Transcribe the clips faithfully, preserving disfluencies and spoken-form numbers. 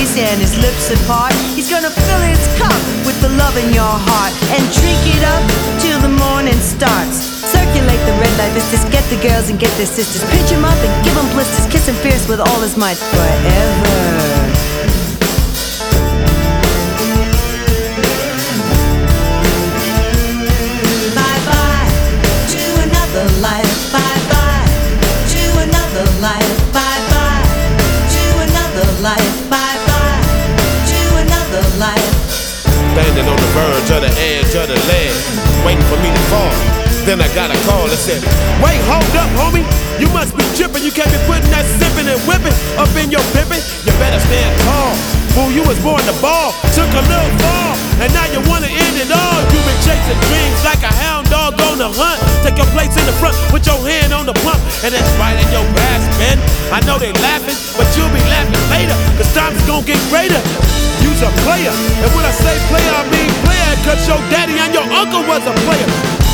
face and his lips apart. He's gonna fill his cup with the love in your heart and drink it up till the morning starts. Circulate the red light vistas, get the girls and get their sisters. Pinch him up and give him blisters, kiss him fierce with all his might forever. Life, bye-bye to another life, bye-bye to another life, bye-bye to another life. Standing on the verge of the edge of the ledge, waiting for me to fall. Then I got a call that said, wait, hold up, homie. You must be tripping. You can't be putting that sipping and whipping up in your pippin'. You better stand tall. Fool, you was born to ball. Took a little fall, and now you wanna end it all. You've been chasing dreams like a hound dog on the hunt. Take your place in the front, put your hand on the pump, and it's right in your grasp, man. I know they laughing, but you'll be laughing later, cause time's gonna get greater. You's a player, and when I say player, I mean player, cause your daddy and your uncle was a player.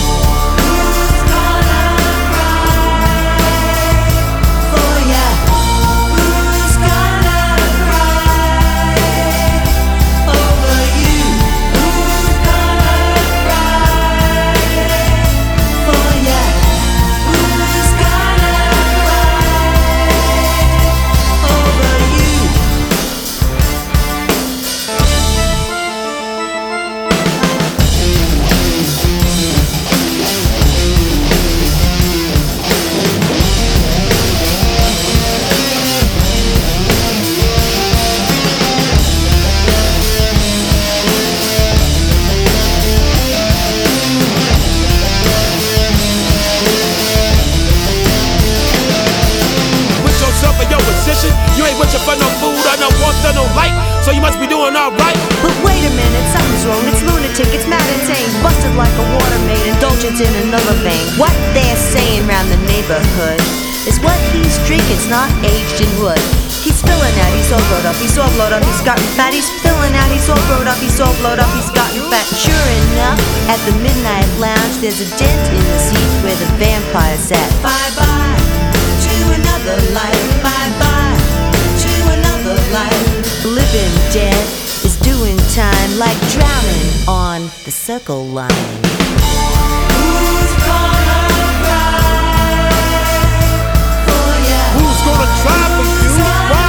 You ain't wishing for no food or no warmth or no light, so you must be doing alright. But wait a minute, something's wrong. It's lunatic, it's mad insane. Busted like a water maid, indulgence in another vein. What they're saying round the neighborhood is what he's drinking's not aged in wood. He's filling out, he's all blowed up, he's all blowed up, he's gotten fat. He's filling out, he's all blowed up, he's all blowed up, he's gotten fat. Sure enough, at the midnight lounge, there's a dent in the seat where the vampire's at. Bye-bye to another life, bye-bye to another life. Living dead is doing time like drowning on the circle line. Who's gonna cry for you? Who's gonna try for you? Why?